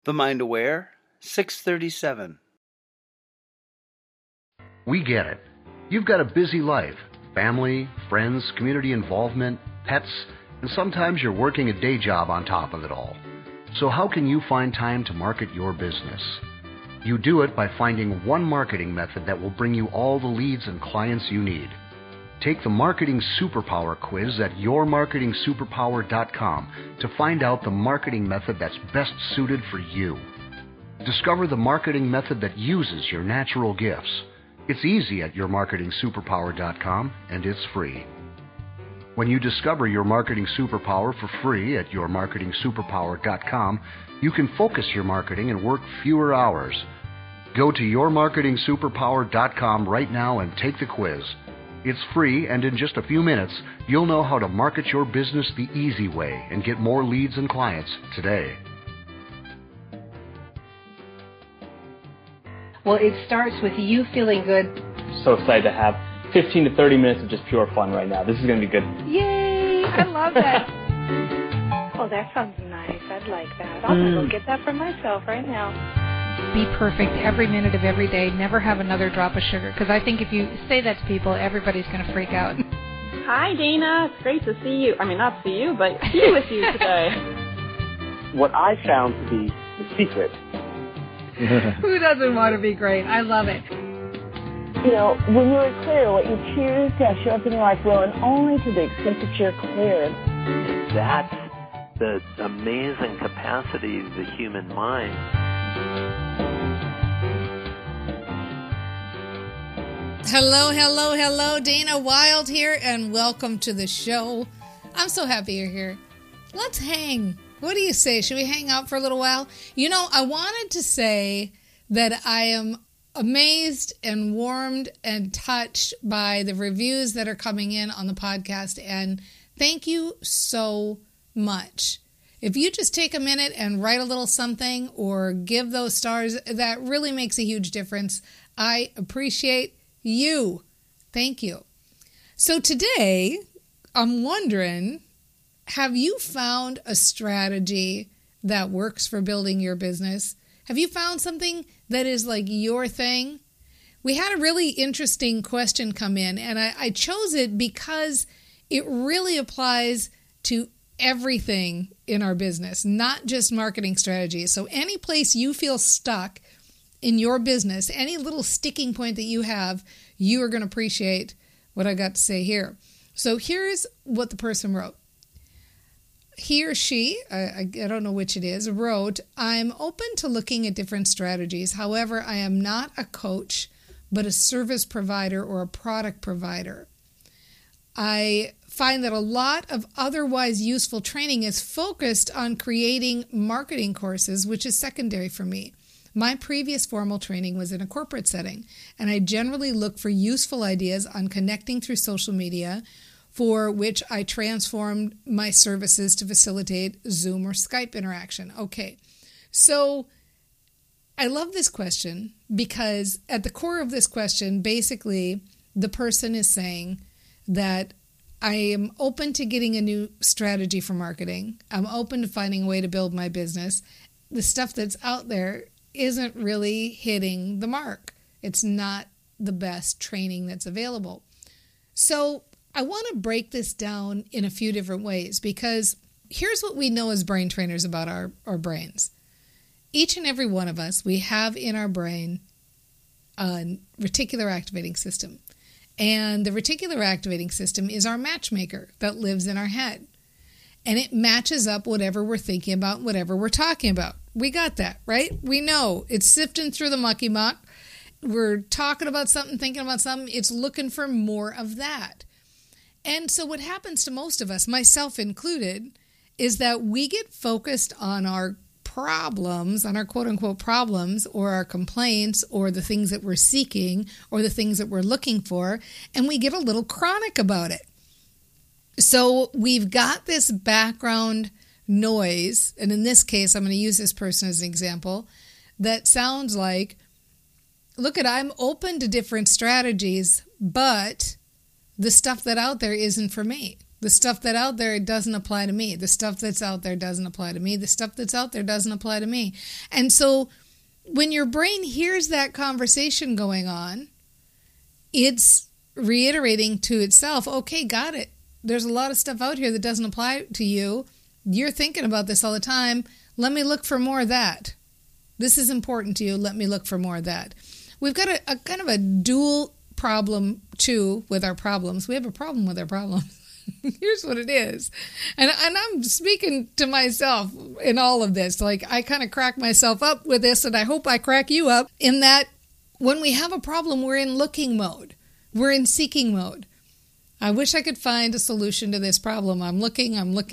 The Mind Aware, 637. We get it. You've got a busy life. Family, friends, community involvement, pets, and sometimes you're working a day job on top of it all. So how can you find time to market your business? You do it by finding one marketing method that will bring you all the leads and clients you need. Take the Marketing Superpower quiz at yourmarketingsuperpower.com to find out the marketing method that's best suited for you. Discover the marketing method that uses your natural gifts. It's easy at yourmarketingsuperpower.com, and it's free. When you discover your marketing superpower for free at yourmarketingsuperpower.com, you can focus your marketing and work fewer hours. Go to yourmarketingsuperpower.com right now and take the quiz. It's free, and in just a few minutes, you'll know how to market your business the easy way and get more leads and clients today. Well, it starts with you feeling good. So excited to have 15 to 30 minutes of just pure fun right now. This is going to be good. Yay! I love that. Oh, that sounds nice. I'd like that. I'm going to go get that for myself right now. Be perfect every minute of every day. Never have another drop of sugar. Because I think if you say that to people, everybody's going to freak out. Hi, Dana. It's great to see you. I mean, not see you, but be with you today. What I found to be the secret. Who doesn't want to be great? I love it. You know, when you're clear, what you choose to show up in your life will, and only to the extent that you're clear. That's the amazing capacity of the human mind. Hello, hello, hello. Dana Wilde here, and welcome to the show. I'm so happy you're here. Let's hang. What do you say? Should we hang out for a little while? You know, I wanted to say that I am amazed and warmed and touched by the reviews that are coming in on the podcast, and thank you so much. If you just take a minute and write a little something or give those stars, that really makes a huge difference. I appreciate you. Thank you. So today, I'm wondering, have you found a strategy that works for building your business? Have you found something that is like your thing? We had a really interesting question come in, and I chose it because it really applies to everything in our business, not just marketing strategies. So any place you feel stuck in your business, any little sticking point that you have, you are going to appreciate what I got to say here. So here's what the person wrote. He or she, I don't know which it is, wrote, I'm open to looking at different strategies. However, I am not a coach, but a service provider or a product provider. I find that a lot of otherwise useful training is focused on creating marketing courses, which is secondary for me. My previous formal training was in a corporate setting, and I generally look for useful ideas on connecting through social media, for which I transformed my services to facilitate Zoom or Skype interaction. Okay, so I love this question because at the core of this question, basically, the person is saying that I am open to getting a new strategy for marketing. I'm open to finding a way to build my business. The stuff that's out there isn't really hitting the mark. It's not the best training that's available. So I want to break this down in a few different ways because here's what we know as brain trainers about our brains. Each and every one of us, we have in our brain a reticular activating system. And the reticular activating system is our matchmaker that lives in our head. And it matches up whatever we're thinking about, whatever we're talking about. We got that, right? We know it's sifting through the mucky muck. We're talking about something, thinking about something. It's looking for more of that. And so what happens to most of us, myself included, is that we get focused on our problems, on our quote-unquote problems, or our complaints, or the things that we're seeking, or the things that we're looking for, and we get a little chronic about it. So we've got this background noise, and in this case, I'm going to use this person as an example, that sounds like, look, I'm open to different strategies, but the stuff that out there isn't for me. The stuff that's out there, it doesn't apply to me. The stuff that's out there doesn't apply to me. The stuff that's out there doesn't apply to me. And so when your brain hears that conversation going on, it's reiterating to itself, okay, got it. There's a lot of stuff out here that doesn't apply to you. You're thinking about this all the time. Let me look for more of that. This is important to you. Let me look for more of that. We've got a kind of a dual problem, too, with our problems. We have a problem with our problems. Here's what it is. And I'm speaking to myself in all of this. Like, I kind of crack myself up with this, and I hope I crack you up, in that when we have a problem, we're in looking mode. We're in seeking mode. I wish I could find a solution to this problem. I'm looking.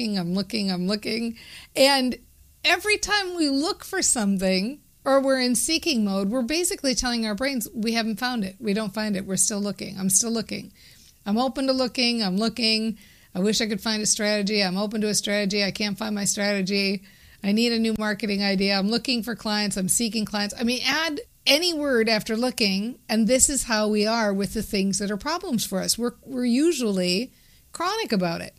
And every time we look for something, or we're in seeking mode, we're basically telling our brains we haven't found it. We don't find it. We're still looking. I'm still looking. I'm open to looking. I'm looking. I wish I could find a strategy. I'm open to a strategy. I can't find my strategy. I need a new marketing idea. I'm looking for clients. I'm seeking clients. I mean, add any word after looking, and this is how we are with the things that are problems for us. We're usually chronic about it.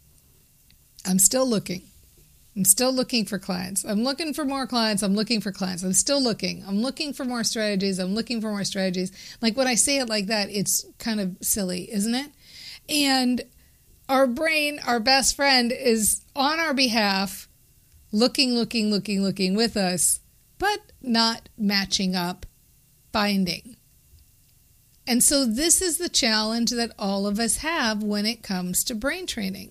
I'm still looking. I'm still looking for clients. I'm looking for more clients. I'm looking for clients. I'm still looking. I'm looking for more strategies. I'm looking for more strategies. Like, when I say it like that, it's kind of silly, isn't it? And our brain, our best friend, is on our behalf, looking with us, but not matching up, finding. And so this is the challenge that all of us have when it comes to brain training.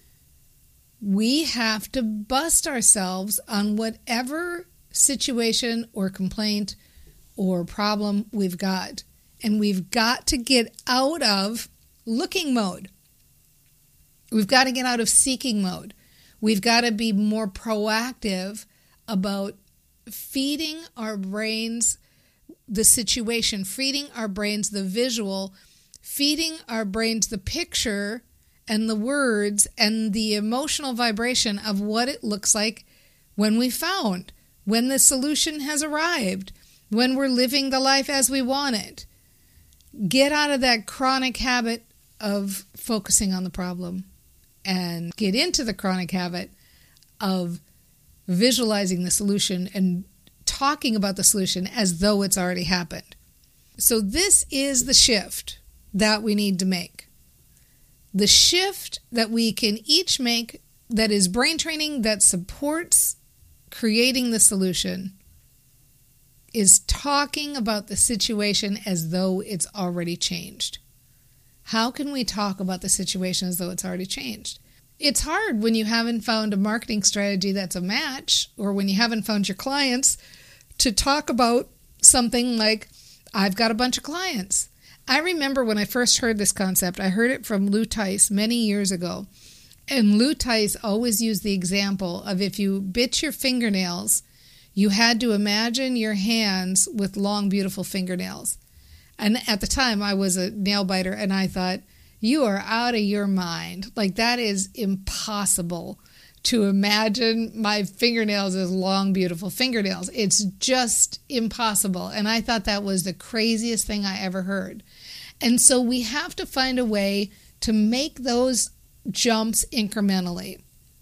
We have to bust ourselves on whatever situation or complaint or problem we've got. And we've got to get out of looking mode. We've got to get out of seeking mode. We've got to be more proactive about feeding our brains the situation, feeding our brains the visual, feeding our brains the picture and the words and the emotional vibration of what it looks like when we found, when the solution has arrived, when we're living the life as we want it. Get out of that chronic habit of focusing on the problem and get into the chronic habit of visualizing the solution and talking about the solution as though it's already happened. So this is the shift that we need to make. The shift that we can each make that is brain training that supports creating the solution is talking about the situation as though it's already changed. How can we talk about the situation as though it's already changed? It's hard when you haven't found a marketing strategy that's a match, or when you haven't found your clients, to talk about something like, I've got a bunch of clients. I remember when I first heard this concept, I heard it from Lou Tice many years ago. And Lou Tice always used the example of, if you bit your fingernails, you had to imagine your hands with long, beautiful fingernails. And at the time, I was a nail biter, and I thought, you are out of your mind. Like, that is impossible to imagine my fingernails as long, beautiful fingernails. It's just impossible. And I thought that was the craziest thing I ever heard. And so we have to find a way to make those jumps incrementally.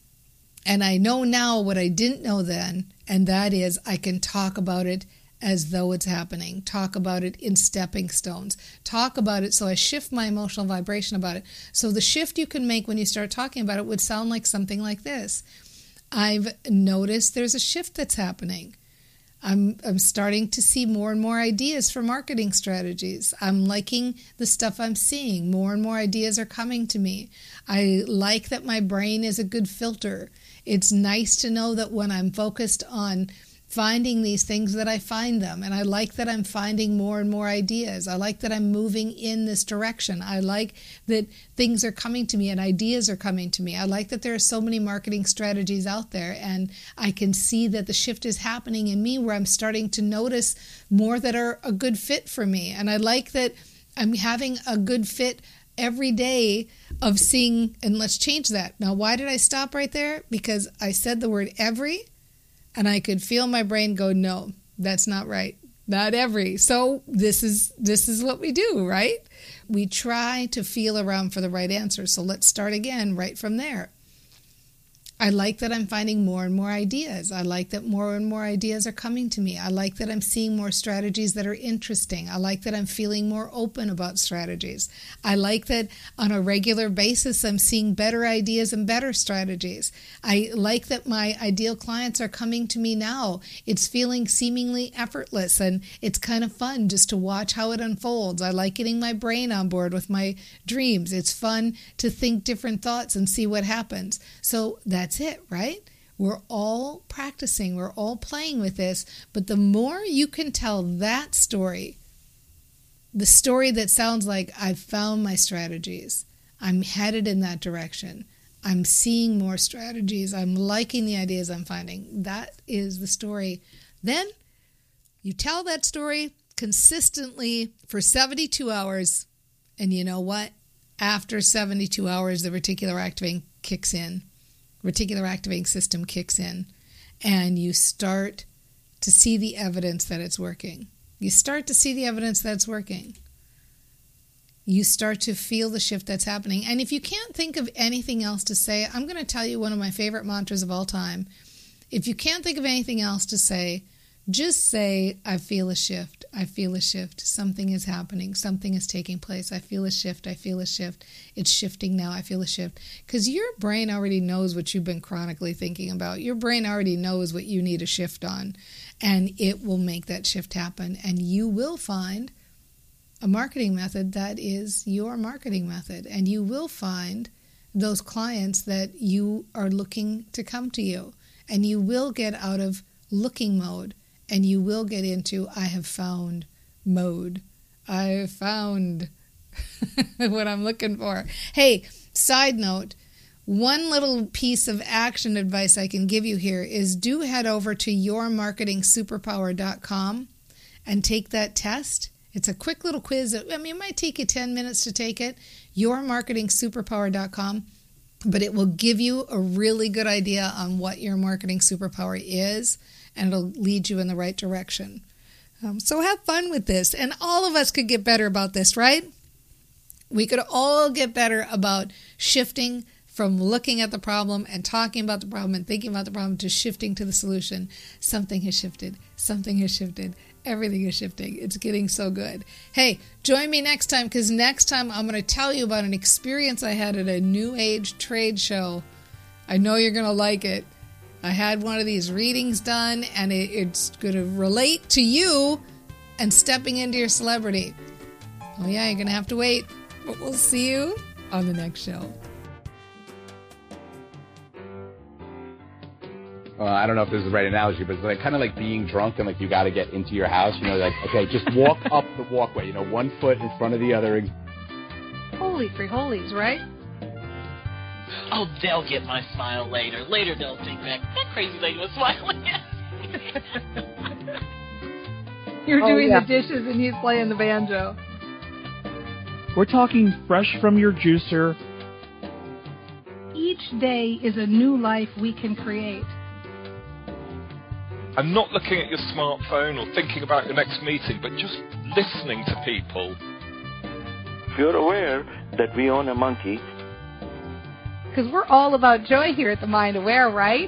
And I know now what I didn't know then, and that is I can talk about it as though it's happening. Talk about it in stepping stones. Talk about it so I shift my emotional vibration about it. So the shift you can make when you start talking about it would sound like something like this. I've noticed there's a shift that's happening. I'm starting to see more and more ideas for marketing strategies. I'm liking the stuff I'm seeing. More and more ideas are coming to me. I like that my brain is a good filter. It's nice to know that when I'm focused on finding these things that I find them. And I like that I'm finding more and more ideas. I like that I'm moving in this direction. I like that things are coming to me and ideas are coming to me. I like that there are so many marketing strategies out there, and I can see that the shift is happening in me where I'm starting to notice more that are a good fit for me. And I like that I'm having a good fit every day of seeing, and let's change that. Now, why did I stop right there? Because I said the word every, and I could feel my brain go, no, that's not right. Not every. So this is what we do, right? We try to feel around for the right answer. So let's start again right from there. I like that I'm finding more and more ideas. I like that more and more ideas are coming to me. I like that I'm seeing more strategies that are interesting. I like that I'm feeling more open about strategies. I like that on a regular basis I'm seeing better ideas and better strategies. I like that my ideal clients are coming to me now. It's feeling seemingly effortless, and it's kind of fun just to watch how it unfolds. I like getting my brain on board with my dreams. It's fun to think different thoughts and see what happens. So that's it, right? We're all practicing. We're all playing with this. But the more you can tell that story, the story that sounds like I've found my strategies, I'm headed in that direction, I'm seeing more strategies, I'm liking the ideas I'm finding, that is the story. Then you tell that story consistently for 72 hours. And you know what? After 72 hours, the reticular activating system kicks in, and you start to see the evidence that it's working. You start to see the evidence that it's working. You start to feel the shift that's happening. And if you can't think of anything else to say, I'm going to tell you one of my favorite mantras of all time. If you can't think of anything else to say, just say, I feel a shift. I feel a shift. Something is happening. Something is taking place. I feel a shift. I feel a shift. It's shifting now. I feel a shift. Because your brain already knows what you've been chronically thinking about. Your brain already knows what you need a shift on. And it will make that shift happen. And you will find a marketing method that is your marketing method. And you will find those clients that you are looking to come to you. And you will get out of looking mode. And you will get into I have found mode. I have found what I'm looking for. Hey, side note, one little piece of action advice I can give you here is do head over to yourmarketingsuperpower.com and take that test. It's a quick little quiz. I mean, it might take you 10 minutes to take it. yourmarketingsuperpower.com. But it will give you a really good idea on what your marketing superpower is, and it'll lead you in the right direction. So have fun with this. And all of us could get better about this, right? We could all get better about shifting from looking at the problem and talking about the problem and thinking about the problem to shifting to the solution. Something has shifted. Something has shifted. Everything is shifting. It's getting so good. Hey, join me next time, because next time I'm going to tell you about an experience I had at a New Age trade show. I know you're going to like it. I had one of these readings done, and it's going to relate to you and stepping into your celebrity. Oh yeah, you're going to have to wait, but we'll see you on the next show. I don't know if this is the right analogy, but it's like kind of like being drunk and like you got to get into your house. You know, like, okay, just walk up the walkway, you know, 1 foot in front of the other. Holy free holies, right? Oh, they'll get my smile later. Later they'll think back, that crazy lady was smiling at me. You're doing the dishes and he's playing the banjo. We're talking fresh from your juicer. Each day is a new life we can create. And not looking at your smartphone or thinking about your next meeting, but just listening to people. If you're aware that we own a monkey. Because we're all about joy here at the Mind Aware, right?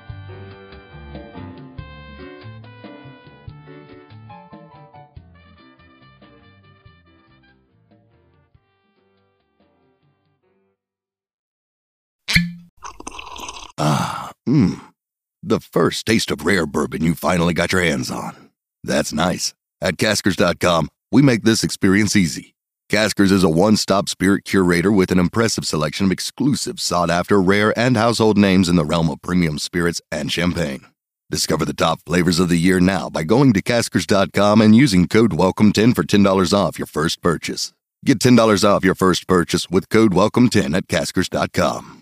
The first taste of rare bourbon you finally got your hands on. That's nice. At Caskers.com, we make this experience easy. Caskers is a one-stop spirit curator with an impressive selection of exclusive, sought-after, rare, and household names in the realm of premium spirits and champagne. Discover the top flavors of the year now by going to Caskers.com and using code WELCOME10 for $10 off your first purchase. Get $10 off your first purchase with code WELCOME10 at Caskers.com.